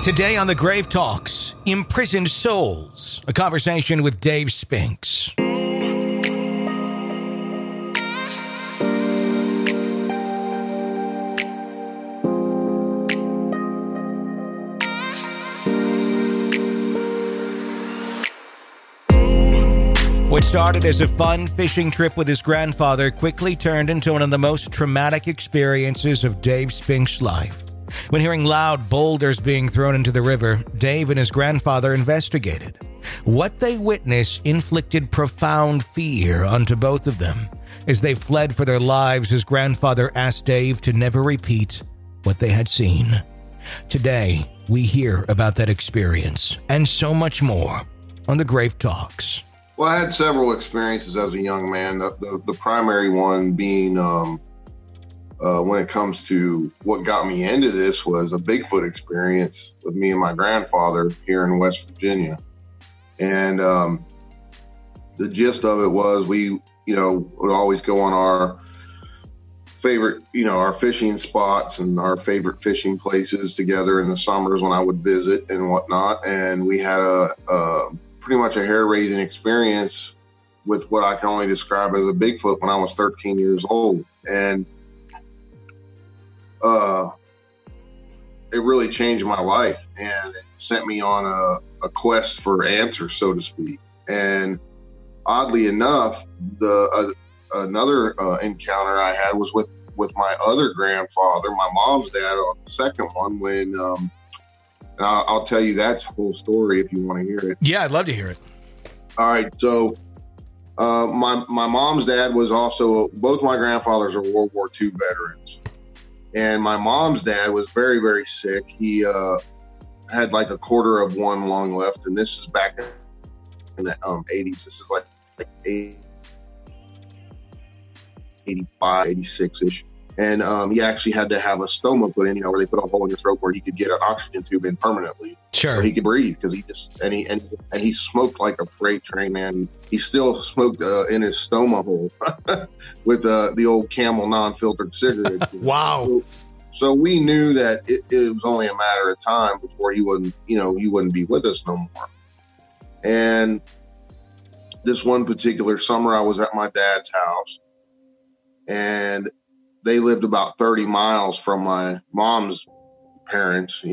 Today on The Grave Talks, Imprisoned Souls, a conversation with Dave Spinks. What started as a fun fishing trip with his grandfather quickly turned into one of the most traumatic experiences of Dave Spinks' life. When hearing loud boulders being thrown into the river, Dave and his grandfather investigated. What they witnessed inflicted profound fear onto both of them. As they fled for their lives, his grandfather asked Dave to never repeat what they had seen. Today, we hear about that experience and so much more on The Grave Talks. Well, I had several experiences as a young man. The primary one being when it comes to what got me into this was a Bigfoot experience with me and my grandfather here in West Virginia. And the gist of it was we, would always go on our favorite, our fishing spots and our favorite fishing places together in the summers when I would visit and whatnot. And we had a pretty much a hair-raising experience with what I can only describe as a Bigfoot when I was 13 years old. And it really changed my life, and it sent me on a quest for answers, so to speak. And oddly enough, another encounter I had was with my other grandfather, my mom's dad, on the second one when, and I'll tell you that whole story if you want to hear it. Yeah, I'd love to hear it. All right. So my mom's dad was also, both my grandfathers are World War II veterans. And my mom's dad was very, very sick. He had like a quarter of one lung left. And this is back in the 80s. This is like 85, 86-ish. And he actually had to have a stoma put in, where they put a hole in your throat where he could get an oxygen tube in permanently. Sure. So he could breathe, because he smoked like a freight train, man. He still smoked in his stoma hole with the old Camel non-filtered cigarette. Wow. So we knew that it was only a matter of time before he wouldn't be with us no more. And this one particular summer, I was at my dad's house, and they lived about 30 miles from my mom's parents,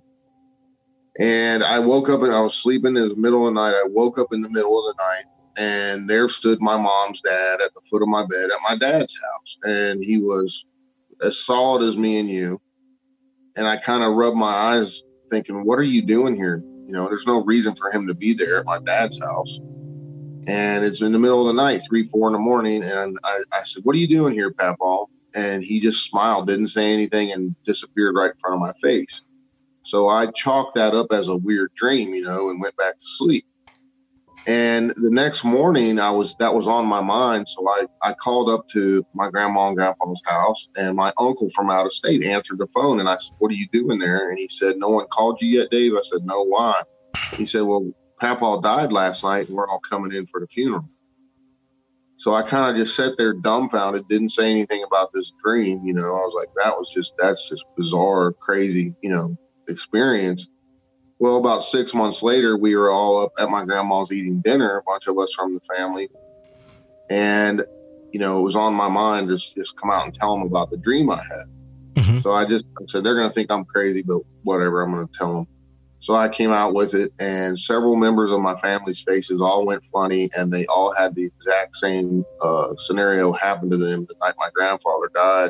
And I woke up and I was sleeping in the middle of the night. I woke up in the middle of the night, and there stood my mom's dad at the foot of my bed at my dad's house. And he was as solid as me and you. And I kind of rubbed my eyes thinking, what are you doing here? There's no reason for him to be there at my dad's house. And it's in the middle of the night, 3, 4 in the morning. And I said, what are you doing here, Papaw? And he just smiled, didn't say anything, and disappeared right in front of my face. So I chalked that up as a weird dream, and went back to sleep. And the next morning, that was on my mind. So I called up to my grandma and grandpa's house, and my uncle from out of state answered the phone. And I said, what are you doing there? And he said, no one called you yet, Dave? I said, no, why? He said, well, Papaw died last night, and we're all coming in for the funeral. So I kind of just sat there dumbfounded, didn't say anything about this dream. I was like, that's just bizarre, crazy, experience. Well, about 6 months later, we were all up at my grandma's eating dinner, a bunch of us from the family. And, it was on my mind to just come out and tell them about the dream I had. Mm-hmm. So I said, they're going to think I'm crazy, but whatever, I'm going to tell them. So I came out with it, and several members of my family's faces all went funny, and they all had the exact same scenario happen to them the night my grandfather died.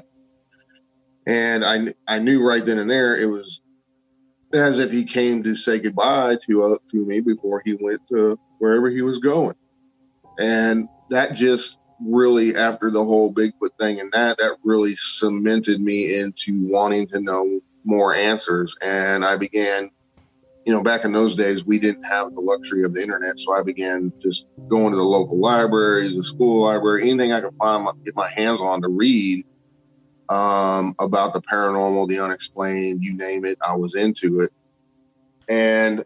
And I knew right then and there it was as if he came to say goodbye to me before he went to wherever he was going. And that just really, after the whole Bigfoot thing and that really cemented me into wanting to know more answers. And I began, back in those days, we didn't have the luxury of the internet. So I began just going to the local libraries, the school library, anything I could get my hands on to read about the paranormal, the unexplained, you name it. I was into it. And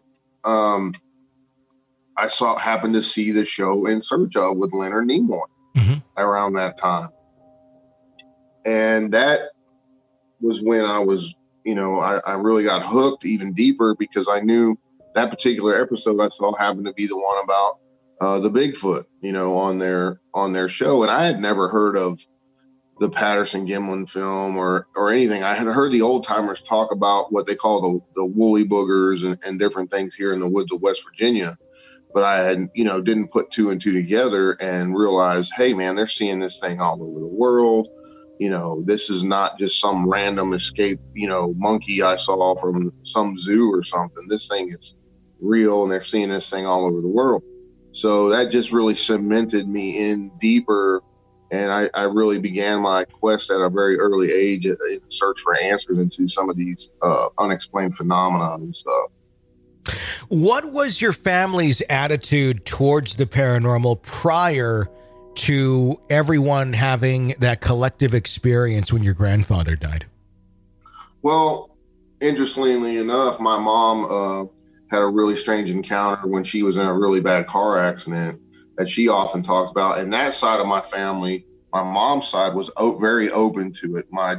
I happened to see the show In Search Of with Leonard Nimoy around that time. And that was when I was I really got hooked even deeper because I knew that particular episode I saw happened to be the one about the Bigfoot, on their show. And I had never heard of the Patterson Gimlin film or anything. I had heard the old timers talk about what they call the woolly boogers and different things here in the woods of West Virginia. But I had, didn't put two and two together and realize, hey, man, they're seeing this thing all over the world. This is not just some random escape, monkey I saw from some zoo or something. This thing is real, and they're seeing this thing all over the world. So that just really cemented me in deeper. And I really began my quest at a very early age in search for answers into some of these unexplained phenomena and stuff. What was your family's attitude towards the paranormal prior to everyone having that collective experience when your grandfather died? Well, interestingly enough, my mom had a really strange encounter when she was in a really bad car accident that she often talks about. And that side of my family, my mom's side, was very open to it. My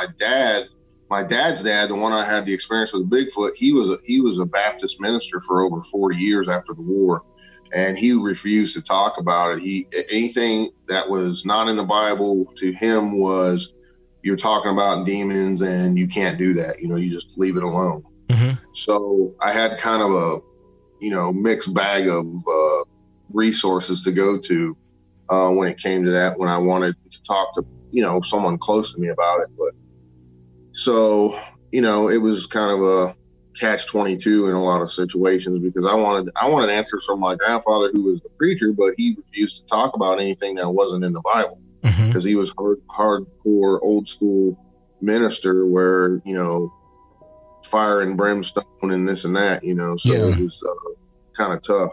dad's dad, the one I had the experience with Bigfoot, he was a Baptist minister for over 40 years after the war. And he refused to talk about it. Anything that was not in the Bible to him was, you're talking about demons and you can't do that. You just leave it alone. Mm-hmm. So I had kind of a, mixed bag of resources to go to when it came to that, when I wanted to talk to, someone close to me about it. But so, it was kind of a catch-22 in a lot of situations because I wanted answers from my grandfather, who was the preacher, but he refused to talk about anything that wasn't in the Bible because he was hardcore old school minister where, fire and brimstone and this and that, so It was kind of tough.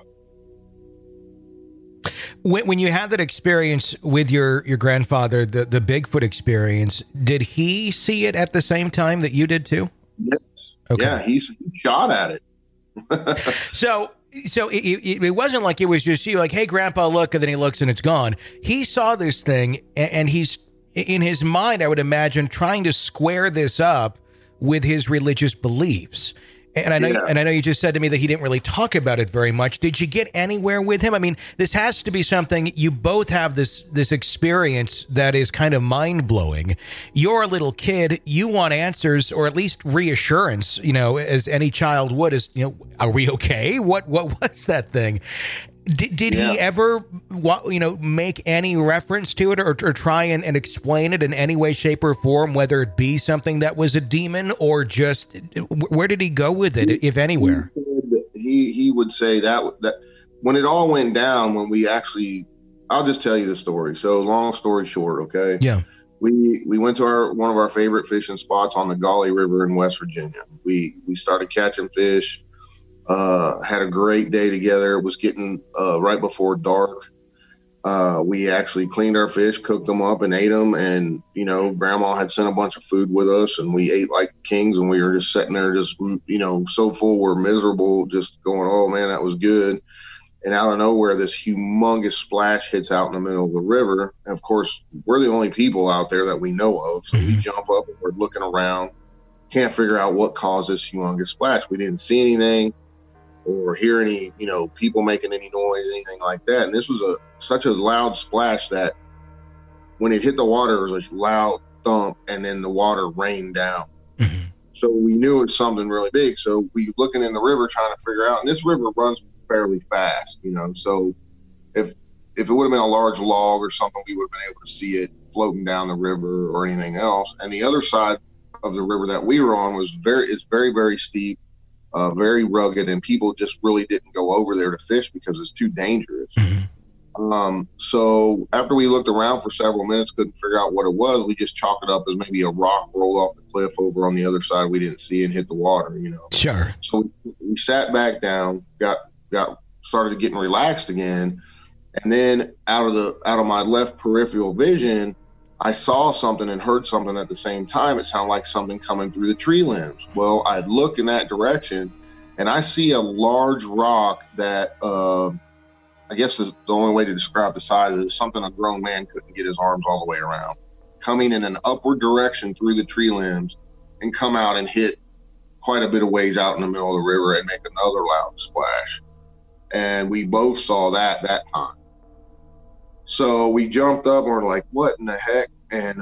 When you had that experience with your grandfather, the Bigfoot experience, did he see it at the same time that you did too? Yes. Okay. Yeah, he shot at it. So it wasn't like it was just you, like, hey, Grandpa, look, and then he looks and it's gone. He saw this thing, and he's, in his mind, I would imagine, trying to square this up with his religious beliefs. And I know you just said to me that he didn't really talk about it very much. Did you get anywhere with him? I mean, this has to be something, you both have this experience that is kind of mind-blowing. You're a little kid, you want answers, or at least reassurance, as any child would, as, are we okay? What was that thing? Did he ever, make any reference to it or try and explain it in any way, shape, or form, whether it be something that was a demon or just, where did he go with it, if anywhere? He would say that when it all went down, when we actually, I'll just tell you the story. So long story short, okay? Yeah. We went to one of our favorite fishing spots on the Gauley River in West Virginia. We started catching fish. Had a great day together. It was getting right before dark. We actually cleaned our fish, cooked them up, and ate them. And, Grandma had sent a bunch of food with us, and we ate like kings. And we were just sitting there, just, so full, we're miserable, just going, oh, man, that was good. And out of nowhere, this humongous splash hits out in the middle of the river. And, of course, we're the only people out there that we know of. So we jump up and we're looking around. Can't figure out what caused this humongous splash. We didn't see anything or hear any, people making any noise, anything like that. And this was such a loud splash that when it hit the water, it was a loud thump, and then the water rained down. Mm-hmm. So we knew it was something really big. So we looking in the river trying to figure out, and this river runs fairly fast, so if it would have been a large log or something, we would have been able to see it floating down the river or anything else. And the other side of the river that we were on is very, very steep. Very rugged, and people just really didn't go over there to fish because it's too dangerous. Mm-hmm. So after we looked around for several minutes, couldn't figure out what it was, we just chalked it up as maybe a rock rolled off the cliff over on the other side we didn't see and hit the water, Sure. So we sat back down, started getting relaxed again, and then out of my left peripheral vision, I saw something and heard something at the same time. It sounded like something coming through the tree limbs. Well, I'd look in that direction, and I see a large rock that I guess is the only way to describe the size is something a grown man couldn't get his arms all the way around, coming in an upward direction through the tree limbs and come out and hit quite a bit of ways out in the middle of the river and make another loud splash. And we both saw that time. So we jumped up and we're like, what in the heck? And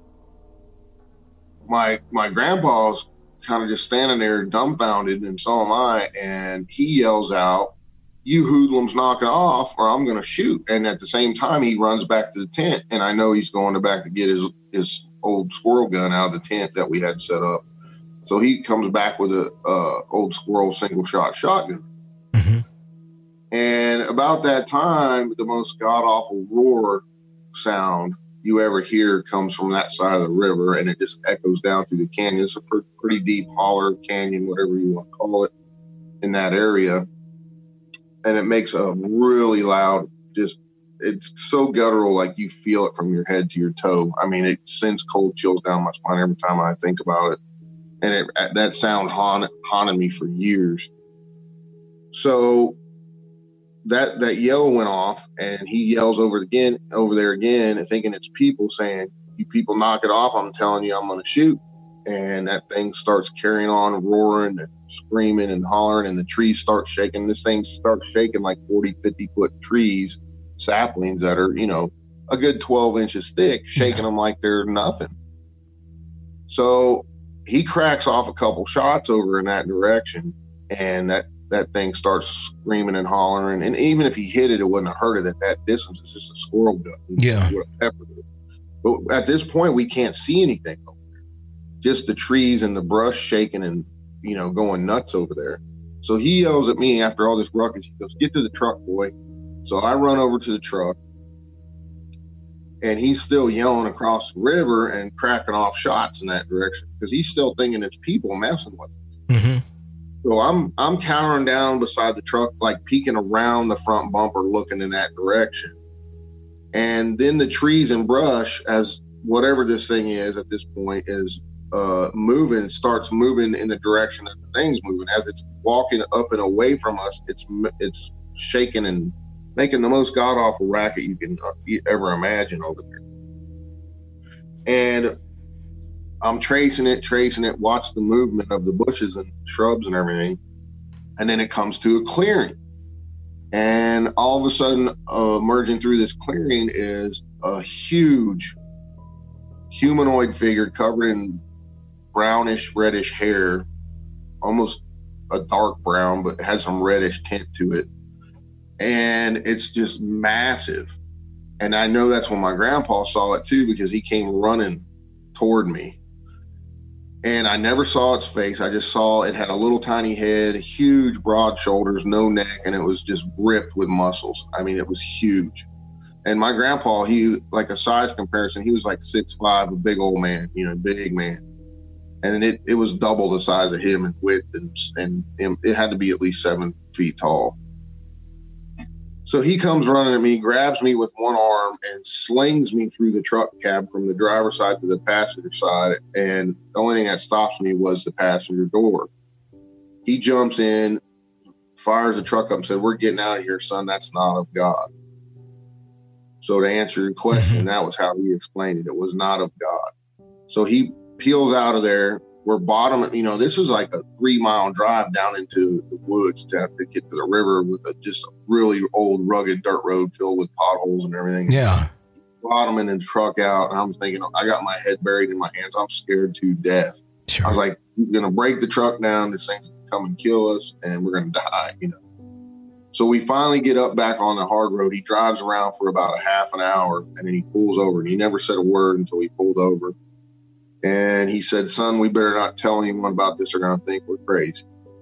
my grandpa's kind of just standing there dumbfounded, and so am I. And he yells out, "You hoodlums, knock it off or I'm going to shoot." And at the same time, he runs back to the tent, and I know he's going back to get his old squirrel gun out of the tent that we had set up. So he comes back with a old squirrel single shot shotgun. Mm-hmm. And about that time, the most god awful roar sound you ever hear comes from that side of the river, and it just echoes down through the canyon. It's a pretty deep holler, canyon, whatever you want to call it, in that area. And it makes a really loud, it's so guttural, like you feel it from your head to your toe. I mean, it sends cold chills down my spine every time I think about it. And that sound haunted me for years. So that yell went off, and he yells over there again, thinking it's people, saying, "You people, knock it off. I'm telling you, I'm going to shoot." And that thing starts carrying on, roaring and screaming and hollering, and the trees start shaking. This thing starts shaking like 40, 50-foot trees, saplings that are, a good 12 inches thick, shaking them like they're nothing. So he cracks off a couple shots over in that direction, and that thing starts screaming and hollering. And even if he hit it, it wouldn't have hurt it at that distance. It's just a squirrel gun. Yeah. But at this point, we can't see anything over there. Just the trees and the brush shaking and, going nuts over there. So he yells at me after all this ruckus. He goes, "Get to the truck, boy." So I run over to the truck, and he's still yelling across the river and cracking off shots in that direction because he's still thinking it's people messing with him. Mm-hmm. So I'm cowering down beside the truck, like peeking around the front bumper, looking in that direction. And then the trees and brush, as whatever this thing is at this point, is starts moving in the direction that the thing's moving. As it's walking up and away from us, it's shaking and making the most god awful racket you can ever imagine over there. And I'm tracing it, watch the movement of the bushes and shrubs and everything. And then it comes to a clearing. And all of a sudden, emerging through this clearing is a huge humanoid figure covered in brownish, reddish hair, almost a dark brown, but it has some reddish tint to it. And it's just massive. And I know that's when my grandpa saw it too, because he came running toward me. And I never saw its face. I just saw it had a little tiny head, huge broad shoulders, no neck, and it was just ripped with muscles. I mean, it was huge. And my grandpa, he, like a size comparison, he was like 6'5", a big old man, big man. And it was double the size of him in width, and it had to be at least 7 feet tall. So he comes running at me, grabs me with one arm, and slings me through the truck cab from the driver's side to the passenger side. And the only thing that stops me was the passenger door. He jumps in, fires the truck up, and said, "We're getting out of here, son. That's not of God." So to answer your question, that was how he explained it. It was not of God. So he peels out of there. We're this is like a 3-mile drive down into the woods to have to get to the river with just a really old, rugged dirt road filled with potholes and everything. Yeah. Bottoming the truck out, and I'm thinking, I got my head buried in my hands. I'm scared to death. Sure. I was like, "You're going to break the truck down. This thing's going to come and kill us, and we're going to die, So we finally get up back on the hard road. He drives around for about a half an hour, and then he pulls over. And he never said a word until he pulled over. And he said, "Son, we better not tell anyone about this. They're going to think we're crazy."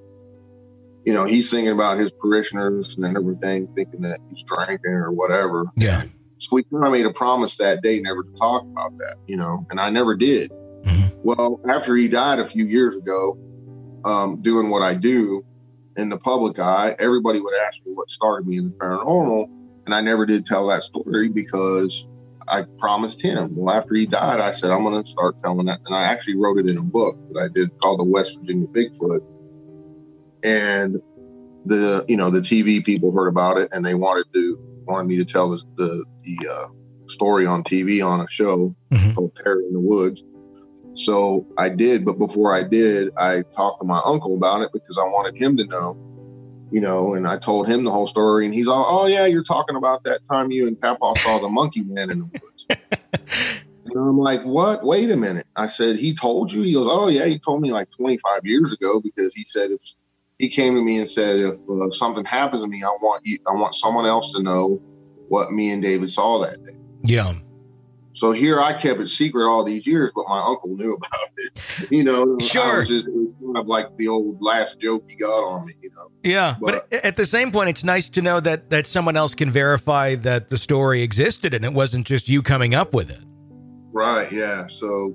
He's thinking about his parishioners and everything, thinking that he's drinking or whatever. Yeah. So we kind of made a promise that day never to talk about that, and I never did. Mm-hmm. Well, after he died a few years ago, doing what I do in the public eye, everybody would ask me what started me in the paranormal. And I never did tell that story because I promised him. Well, after he died, I said, I'm going to start telling that. And I actually wrote it in a book that I did called The West Virginia Bigfoot. And the TV people heard about it, and they wanted me to tell the story on TV on a show called Terror in the Woods. So I did, but before I did, I talked to my uncle about it because I wanted him to know, and I told him the whole story, and he's all, oh yeah, you're talking about that time you and Papa saw the monkey man in the woods. And I'm like, what? Wait a minute. I said, he told you? He goes, oh yeah, he told me like 25 years ago, because he said if he came to me and said, if something happens to me, I want someone else to know what me and David saw that day. Yeah. So here I kept it secret all these years, but my uncle knew about it. Sure. It was kind of like the old last joke he got on me, Yeah, but at the same point, it's nice to know that someone else can verify that the story existed and it wasn't just you coming up with it. Right, yeah. So,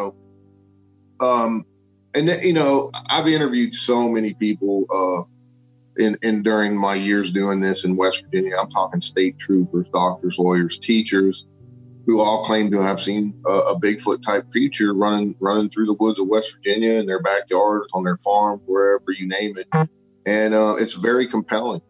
and then, I've interviewed so many people in during my years doing this in West Virginia. I'm talking state troopers, doctors, lawyers, teachers, who all claim to have seen a Bigfoot type creature running through the woods of West Virginia, in their backyards, on their farm, wherever you name it. And it's very compelling,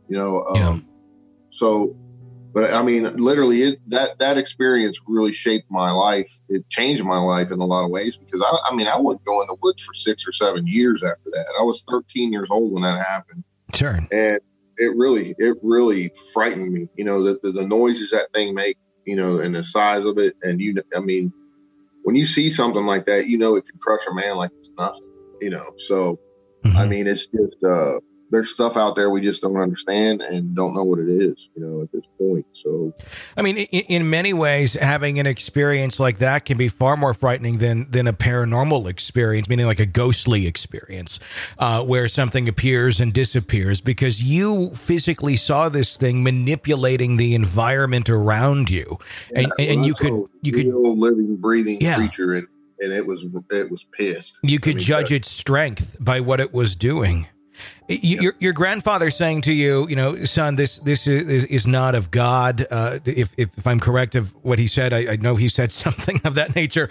So, but I mean, literally, that experience really shaped my life. It changed my life in a lot of ways, because I wouldn't go in the woods for 6 or 7 years after that. I was 13 years old when that happened. Sure. And it really frightened me, the noises that thing make, and the size of it. And, when you see something like that, it could crush a man like it's nothing, so, mm-hmm. I mean, it's just, there's stuff out there we just don't understand and don't know what it is, at this point. So, I mean, in many ways, having an experience like that can be far more frightening than a paranormal experience, meaning like a ghostly experience, where something appears and disappears, because you physically saw this thing manipulating the environment around you, and you could living, breathing creature, and it was pissed. You could judge its strength by what it was doing. Your grandfather saying to you, son, this is not of God. If I'm correct of what he said, I know he said something of that nature.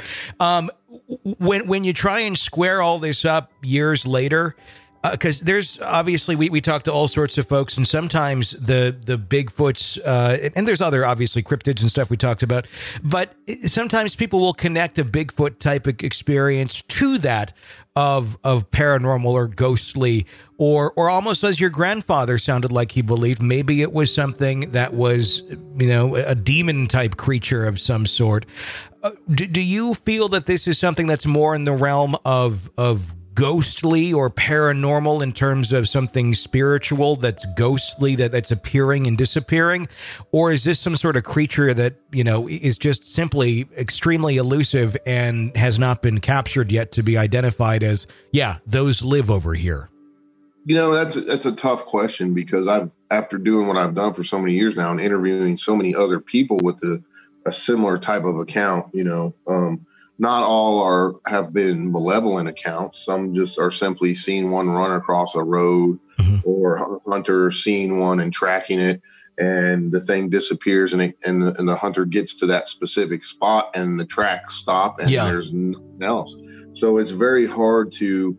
When you try and square all this up years later, because there's obviously we talk to all sorts of folks, and sometimes the Bigfoots, and there's other obviously cryptids and stuff we talked about, but sometimes people will connect a Bigfoot type of experience to that of paranormal or ghostly, or almost, as your grandfather sounded like he believed, maybe it was something that was, a demon type creature of some sort. Do you feel that this is something that's more in the realm of ghostly or paranormal, in terms of something spiritual that's ghostly, that's appearing and disappearing? Or is this some sort of creature that, is just simply extremely elusive and has not been captured yet to be identified as, those live over here? That's a tough question, because after doing what I've done for so many years now and interviewing so many other people with a similar type of account, not all have been malevolent accounts. Some just are simply seeing one run across a road, mm-hmm. or a hunter seeing one and tracking it, and the thing disappears, and the hunter gets to that specific spot, and the tracks stop, and there's nothing else. So it's very hard to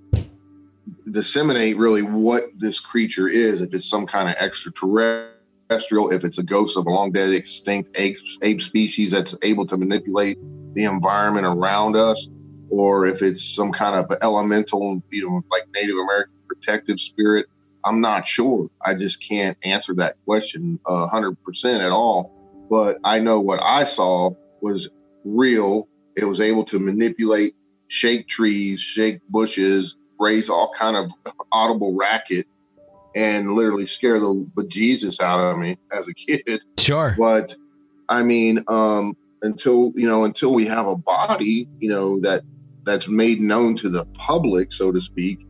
disseminate really what this creature is, if it's some kind of extraterrestrial, if it's a ghost of a long dead extinct ape species that's able to manipulate the environment around us, or if it's some kind of elemental, like Native American protective spirit. I'm not sure. I just can't answer that question 100% at all. But I know what I saw was real. It was able to manipulate, shake trees, shake bushes, raise all kind of audible racket, and literally scare the bejesus out of me as a kid. Sure. But I mean, until we have a body, that's made known to the public, so to speak,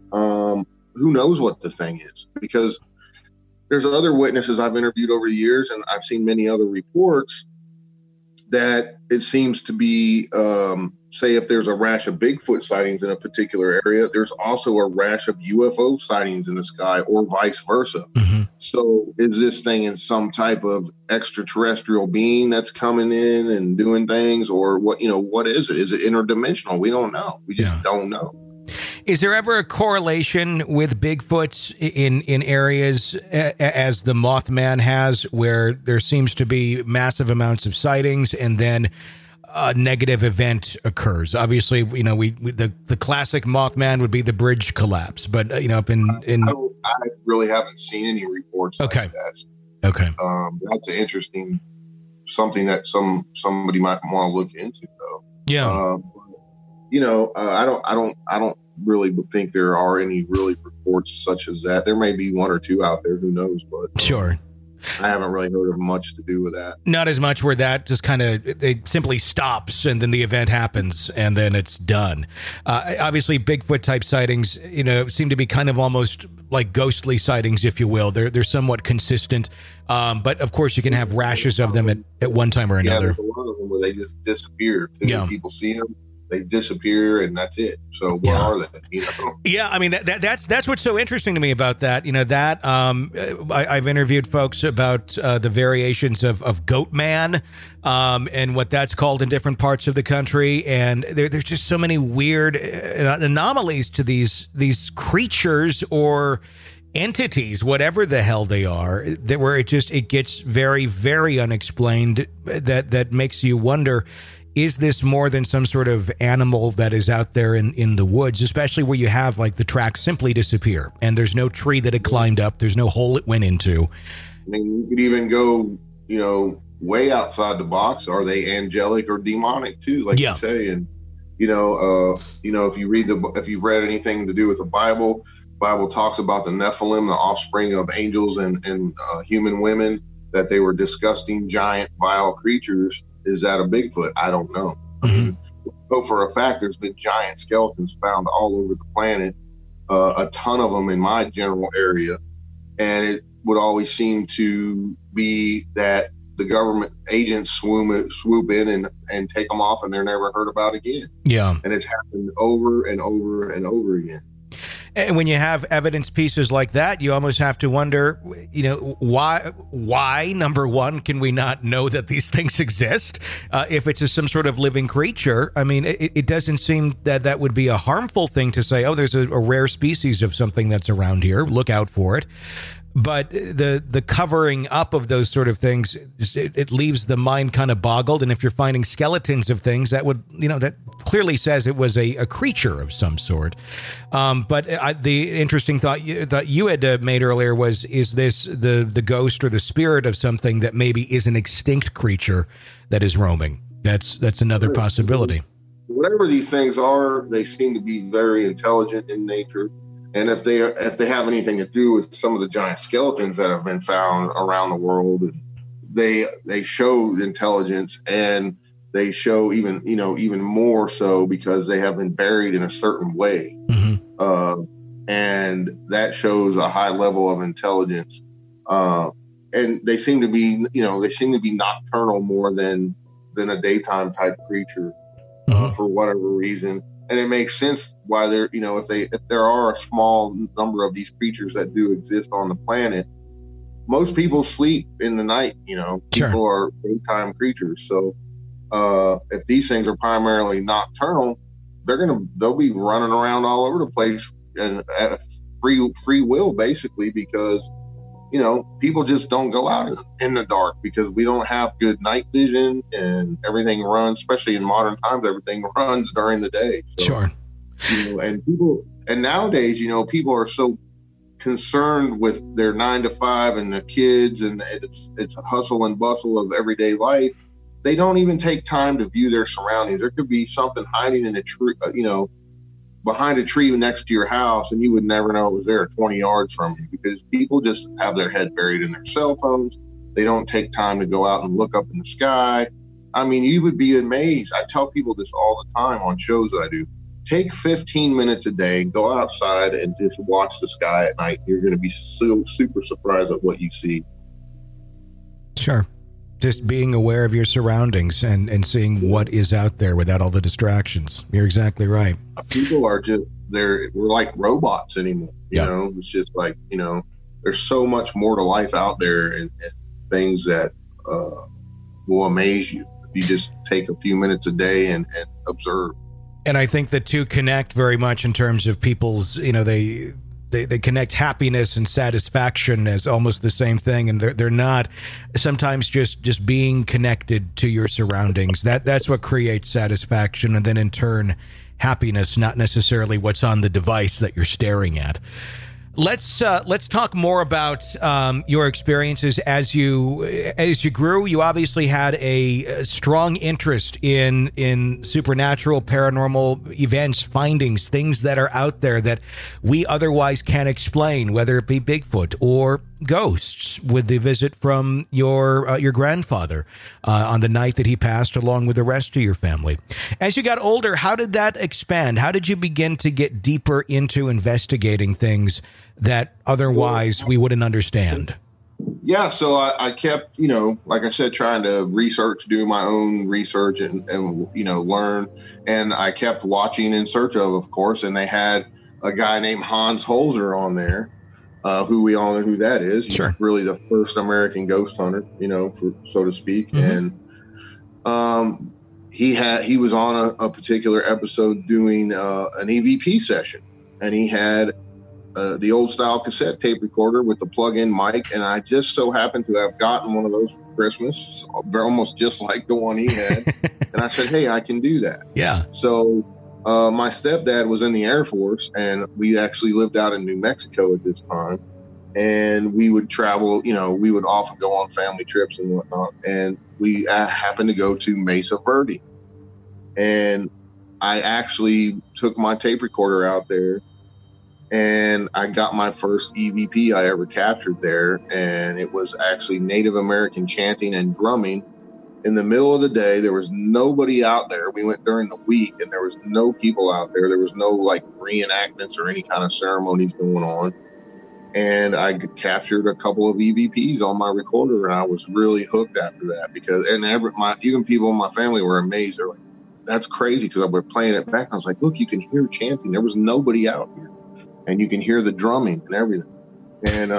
who knows what the thing is? Because there's other witnesses I've interviewed over the years, and I've seen many other reports that it seems to be, say if there's a rash of Bigfoot sightings in a particular area, there's also a rash of UFO sightings in the sky, or vice versa. Mm-hmm. So is this thing in some type of extraterrestrial being that's coming in and doing things, or what is it? Is it interdimensional? We don't know. We just don't know. Is there ever a correlation with Bigfoots in areas as the Mothman has, where there seems to be massive amounts of sightings, and then a negative event occurs? Obviously, the classic Mothman would be the bridge collapse, but up in I really haven't seen any reports like that. Okay. That's an interesting something that somebody might want to look into, though. Yeah. I don't really think there are any really reports such as that. There may be one or two out there, who knows, but sure. I haven't really heard of much to do with that. Not as much where that just kind of, it simply stops and then the event happens and then it's done. Obviously, Bigfoot type sightings, seem to be kind of almost like ghostly sightings, if you will. They're somewhat consistent. But of course, you can have rashes of them at one time or another. Yeah, there's a lot of them where they just disappear. People see them, they disappear, and that's it. So where are they? Yeah, I mean that's what's so interesting to me about that. I've interviewed folks about the variations of Goat Man and what that's called in different parts of the country, and there's just so many weird anomalies to these creatures or entities, whatever the hell they are, that where it gets very, very unexplained. That makes you wonder, is this more than some sort of animal that is out there in the woods, especially where you have like the tracks simply disappear and there's no tree that it climbed up, there's no hole it went into. I mean, you could even go, way outside the box. Are they angelic or demonic too, like you say? And if you've read anything to do with the Bible talks about the Nephilim, the offspring of angels and human women, that they were disgusting, giant, vile creatures. Is that a Bigfoot? I don't know. Mm-hmm. But for a fact, there's been giant skeletons found all over the planet, a ton of them in my general area. And it would always seem to be that the government agents swoop in and take them off, and they're never heard about again. Yeah. And it's happened over and over and over again. And when you have evidence pieces like that, you almost have to wonder, why, number one, can we not know that these things exist? If it's some sort of living creature, I mean, it doesn't seem that would be a harmful thing to say, oh, there's a rare species of something that's around here. Look out for it. But the covering up of those sort of things, it leaves the mind kind of boggled. And if you're finding skeletons of things, that would, that clearly says it was a creature of some sort. But the interesting thought you had made earlier was, is this the ghost or the spirit of something that maybe is an extinct creature that is roaming? That's another possibility. Whatever these things are, they seem to be very intelligent in nature. And if they have anything to do with some of the giant skeletons that have been found around the world, they show intelligence, and they show even more so because they have been buried in a certain way. Mm-hmm. And that shows a high level of intelligence. And they seem to be nocturnal more than a daytime type creature, for whatever reason. And it makes sense why if there are a small number of these creatures that do exist on the planet, most people sleep in the night. People are daytime creatures. So if these things are primarily nocturnal, they'll be running around all over the place and at free will, basically, because people just don't go out in the dark because we don't have good night vision, and everything runs, especially in modern times, everything runs during the day. So, sure. And nowadays, people are so concerned with their 9 to 5 and the kids, and it's a hustle and bustle of everyday life. They don't even take time to view their surroundings. There could be something hiding in a tree, behind a tree next to your house, and you would never know it was there 20 yards from you, because people just have their head buried in their cell phones. They don't take time to go out and look up in the sky. I mean, you would be amazed. I tell people this all the time on shows that I do. Take 15 minutes a day, go outside and just watch the sky at night. You're going to be so super surprised at what you see. Sure. Just being aware of your surroundings and seeing what is out there without all the distractions. You're exactly right. People are we're like robots anymore. You know, it's just like, there's so much more to life out there, and things that will amaze you if you just take a few minutes a day and observe. And I think the two connect very much in terms of people's, they connect happiness and satisfaction as almost the same thing, and they're not. Sometimes just being connected to your surroundings, that's what creates satisfaction, and then in turn happiness, not necessarily what's on the device that you're staring at. Let's talk more about your experiences as you grew. You obviously had a strong interest in supernatural, paranormal events, findings, things that are out there that we otherwise can't explain, whether it be Bigfoot or ghosts, with the visit from your grandfather on the night that he passed, along with the rest of your family. As you got older, how did that expand? How did you begin to get deeper into investigating things that otherwise we wouldn't understand? Yeah, so I kept, like I said, trying to do my own research and learn. And I kept watching In Search of course, and they had a guy named Hans Holzer on there, who we all know who that is. He's Sure. really the first American ghost hunter, so to speak. Mm-hmm. And he was on a particular episode doing an EVP session, and he had the old style cassette tape recorder with the plug-in mic, and I just so happened to have gotten one of those for Christmas, almost just like the one he had. And I said, hey, I can do that. Yeah. So my stepdad was in the Air Force, and we actually lived out in New Mexico at this time. And we would travel, we would often go on family trips and whatnot. And we happened to go to Mesa Verde. And I actually took my tape recorder out there, and I got my first EVP I ever captured there. And it was actually Native American chanting and drumming in the middle of the day. There was nobody out there. We went during the week, and there was no people out there. There was no reenactments or any kind of ceremonies going on. And I captured a couple of EVPs on my recorder, and I was really hooked after that even people in my family were amazed. They're like, that's crazy, because I was playing it back. I was like, look, you can hear chanting. There was nobody out here. And you can hear the drumming and everything. And,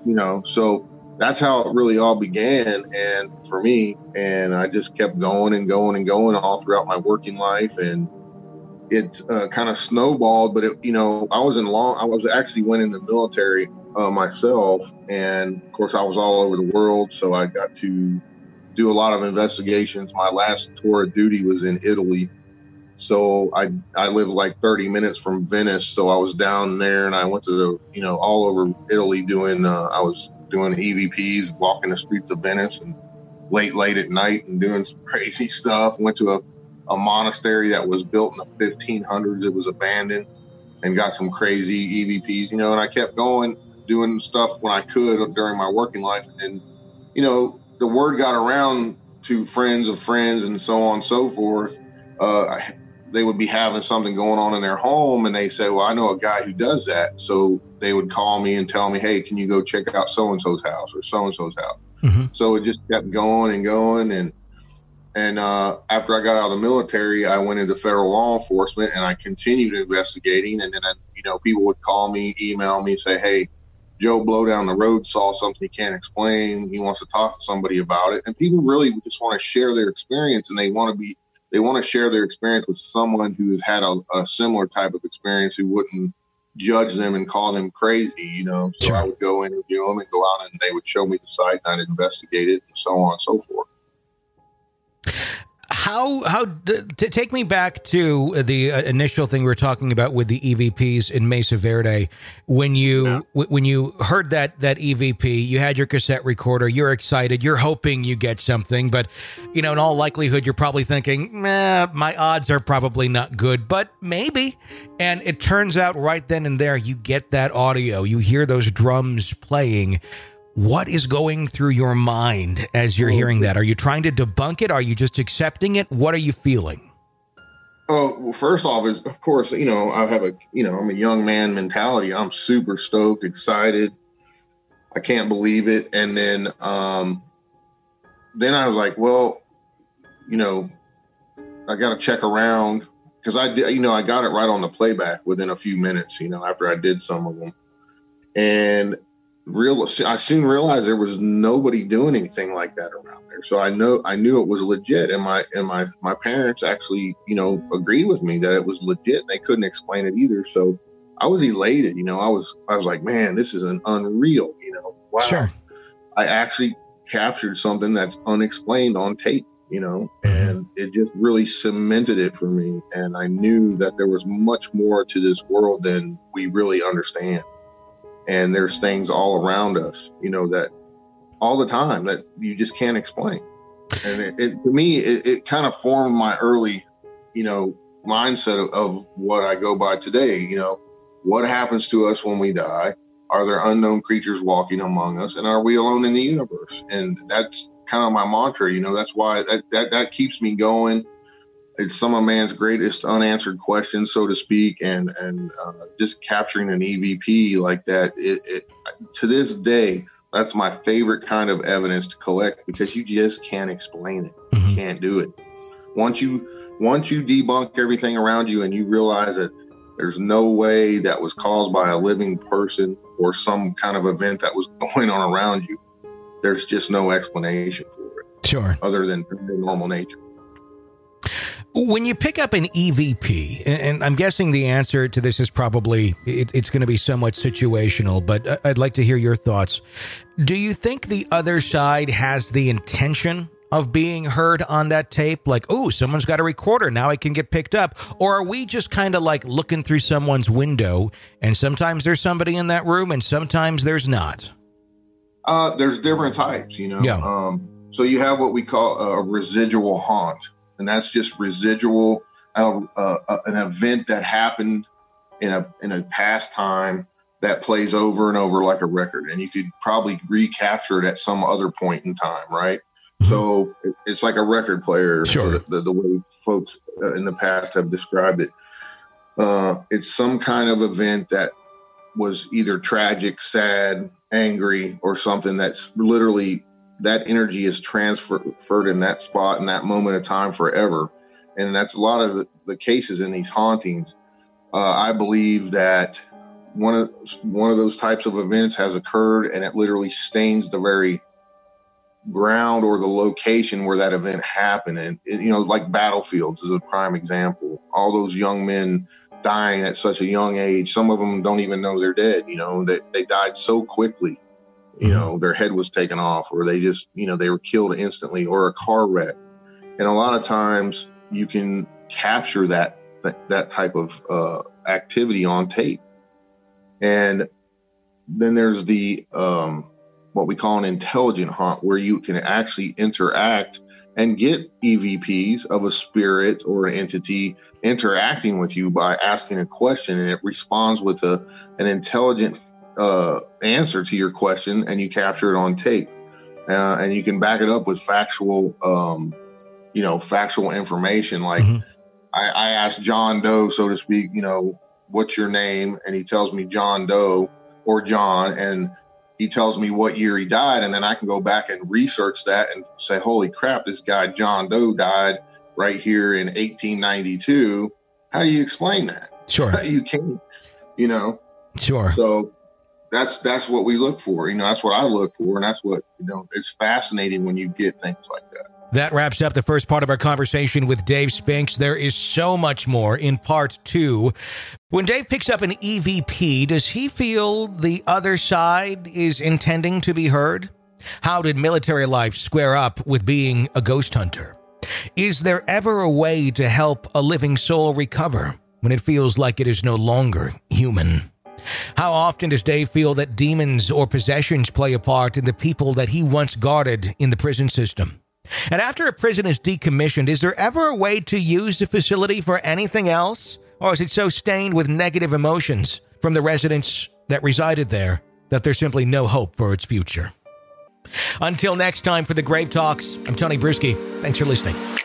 so that's how it really all began. And for me, and I just kept going and going and going all throughout my working life. And it kind of snowballed, but I was actually went in the military myself. And of course I was all over the world. So I got to do a lot of investigations. My last tour of duty was in Italy. So I live 30 minutes from Venice. So I was down there, and I went to all over Italy I was doing EVPs, walking the streets of Venice, and late at night, and doing some crazy stuff. Went to a monastery that was built in the 1500s. It was abandoned, and got some crazy EVPs, and I kept going, doing stuff when I could during my working life. And the word got around to friends of friends and so on and so forth. They would be having something going on in their home, and they say, well, I know a guy who does that. So they would call me and tell me, hey, can you go check out so-and-so's house or so-and-so's house? Mm-hmm. So it just kept going and going. And after I got out of the military, I went into federal law enforcement, and I continued investigating. And then, people would call me, email me, say, hey, Joe Blow down the road saw something he can't explain. He wants to talk to somebody about it. And people really just want to share their experience, and they want to share their experience with someone who has had a similar type of experience, who wouldn't judge them and call them crazy, So Sure. I would go interview them and go out, and they would show me the site, and I'd investigate it, and so on and so forth. Take me back to the initial thing we were talking about with the EVPs in Mesa Verde. When you heard that EVP, you had your cassette recorder, you're excited, you're hoping you get something, but in all likelihood, you're probably thinking, my odds are probably not good, but maybe. And it turns out right then and there, you get that audio, you hear those drums playing. What is going through your mind as you're hearing that? Are you trying to debunk it? Are you just accepting it? What are you feeling? Oh, well, first off, is of course, I have I'm a young man mentality. I'm super stoked, excited. I can't believe it. And then I was like, well, I got to check around, because I did, I got it right on the playback within a few minutes, after I did some of them. And I soon realized there was nobody doing anything like that around there. So I knew it was legit. And my parents actually, agreed with me that it was legit. They couldn't explain it either. So I was elated. You know, I was like, man, this is an unreal, you know, wow. Sure. I actually captured something that's unexplained on tape, you know, and it just really cemented it for me. And I knew that there was much more to this world than we really understand. And there's things all around us, you know, that all the time that you just can't explain. And to me, it kind of formed my early, you know, mindset of what I go by today. You know, what happens to us when we die? Are there unknown creatures walking among us? And are we alone in the universe? And that's kind of my mantra, you know, that's why that keeps me going. It's some of man's greatest unanswered questions, so to speak. And just capturing an EVP like that, to this day, that's my favorite kind of evidence to collect, because you just can't explain it. You can't do it. Once you debunk everything around you and you realize that there's no way that was caused by a living person or some kind of event that was going on around you, there's just no explanation for it. Sure. Other than normal nature. When you pick up an EVP, and I'm guessing the answer to this is probably, it's going to be somewhat situational, but I'd like to hear your thoughts. Do you think the other side has the intention of being heard on that tape? Like, oh, someone's got a recorder, now it can get picked up. Or are we just kind of like looking through someone's window, and sometimes there's somebody in that room and sometimes there's not? There's different types, you know. Yeah. So you have what we call a residual haunt. And that's just residual, an event that happened in a past time that plays over and over like a record. And you could probably recapture it at some other point in time, right? So it's like a record player. Sure. The way folks in the past have described it. It's some kind of event that was either tragic, sad, angry, or something that's literally, that energy is transferred in that spot in that moment of time forever. And that's a lot of the cases in these hauntings. I believe that one of those types of events has occurred, and it literally stains the very ground or the location where that event happened. And you know, like battlefields is a prime example. All those young men dying at such a young age, some of them don't even know they're dead. You know, they died so quickly. You know, their head was taken off, or they just, you know, they were killed instantly, or a car wreck. And a lot of times you can capture that type of activity on tape. And then there's the what we call an intelligent haunt, where you can actually interact and get EVPs of a spirit or an entity interacting with you by asking a question, and it responds with an intelligent answer to your question, and you capture it on tape, and you can back it up with factual information. Like I asked John Doe, so to speak, you know, what's your name? And he tells me John Doe or John, and he tells me what year he died. And then I can go back and research that and say, holy crap, this guy John Doe died right here in 1892. How do you explain that? Sure. You can't, you know? Sure. So that's what we look for. You know, that's what I look for. And that's what, you know, it's fascinating when you get things like that. That wraps up the first part of our conversation with Dave Spinks. There is so much more in part 2. When Dave picks up an EVP, does he feel the other side is intending to be heard? How did military life square up with being a ghost hunter? Is there ever a way to help a living soul recover when it feels like it is no longer human? How often does Dave feel that demons or possessions play a part in the people that he once guarded in the prison system? And after a prison is decommissioned, is there ever a way to use the facility for anything else? Or is it so stained with negative emotions from the residents that resided there that there's simply no hope for its future? Until next time, for the Grave Talks, I'm Tony Bruschi. Thanks for listening.